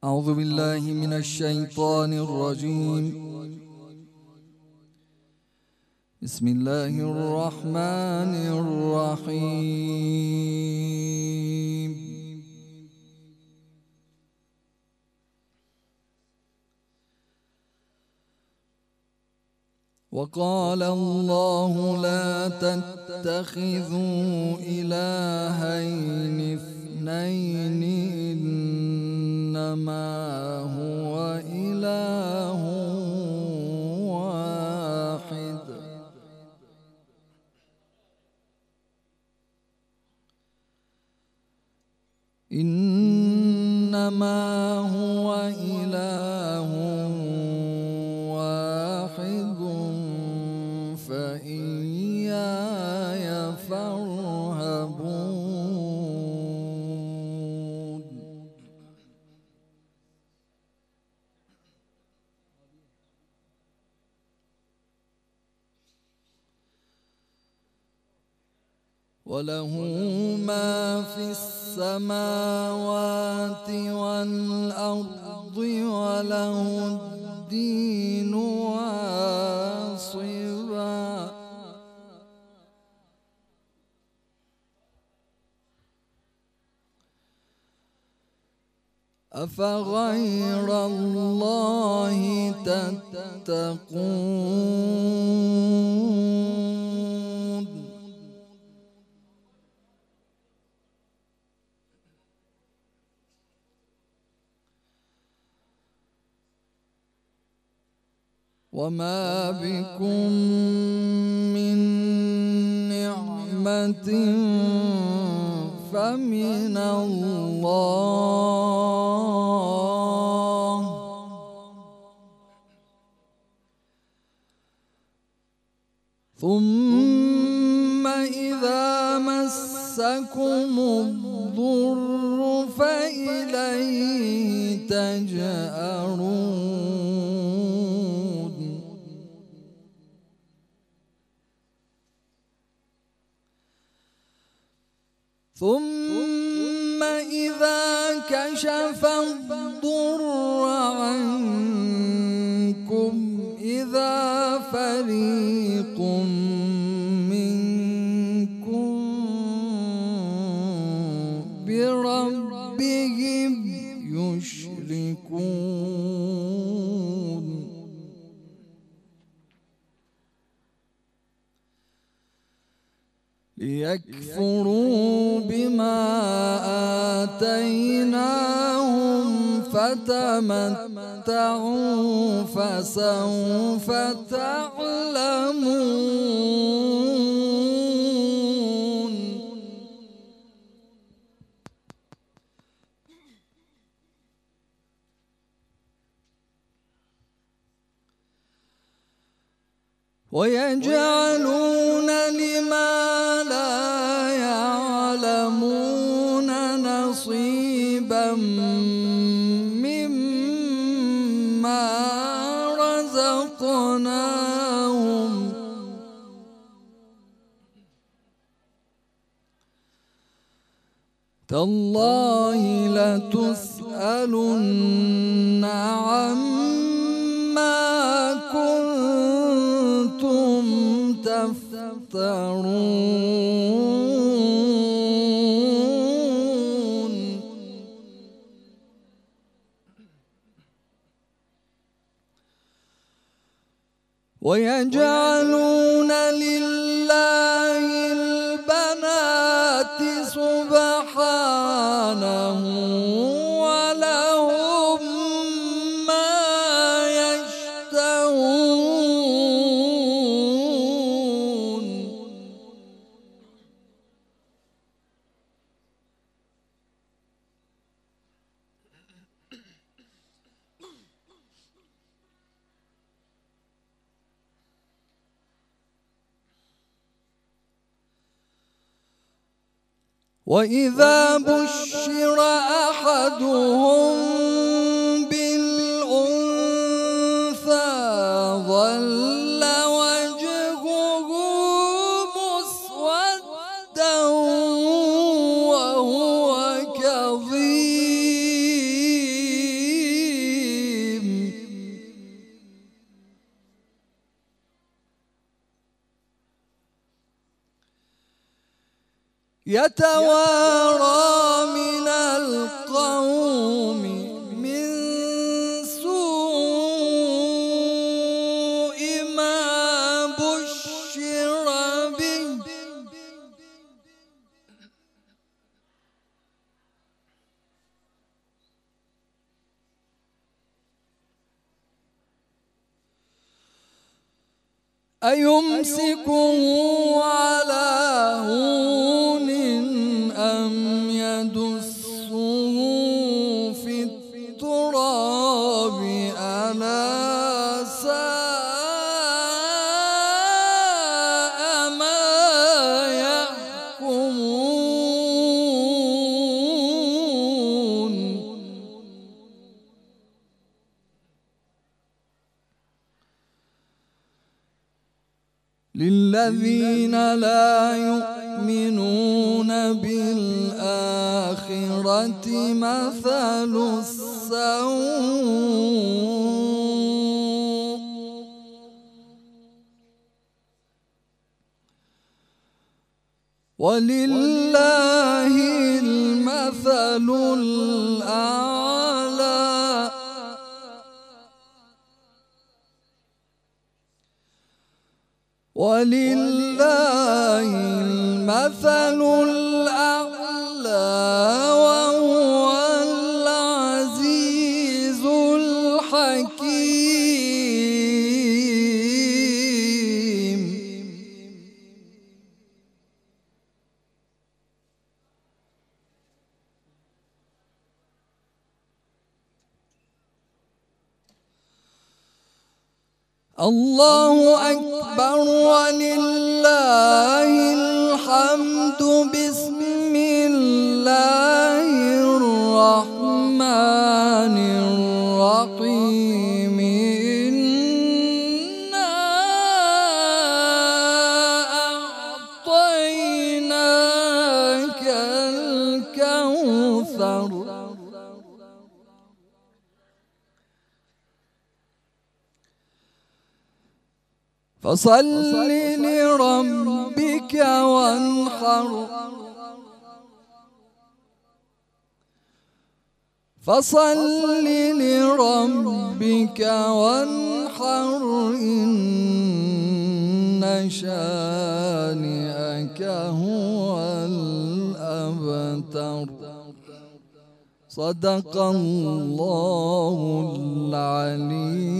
أعوذ بالله من الشيطان الرجيم. بسم الله الرحمن الرحيم. وقال الله لا تتخذوا إلهين اثنين إنما هو إله واحد إنما هو إله واحد فإياي فارهبون. وله ما في السماوات والأرض وله الدين واصبا. أفغير الله تتقون. وما بكم من نعمة فمن الله ثم إذا مسكم الضر فإليه تجأرون. ثم إذا كشف الضر عنكم إذا فريق منكم بربهم يشركون. ليكفروا بما آتيناهم فتمتعوا فسوف تعلمون. ويجعلون لما لا يعلمون نصيبا مما رزقناهم تالله لتسألن عما كنتم تفترون. ويجعلون لله البنات سبحانه ولهم ما يشتهون. وإذا بشر أحدهم بالأنثى ظل وجهه مسودا وهو كظيم. يتوارى من القوم من سوء ما بشر به أيمسكه على هون أم يدسه في التراب ألا ساء ما يحكمون للذين لا يؤمنون بالآخرة مثل السوء ولله المثل الأعلى ولله المثل الأعلى وهو العزيز الحكيم الله أكبر ولله الحمد بسم الله الرحمن الرحيم إنا أعطيناك الكوثر فصل لربك وانحر فصل لربك وانحر إن شانئك هو الأبتر صدق الله العلي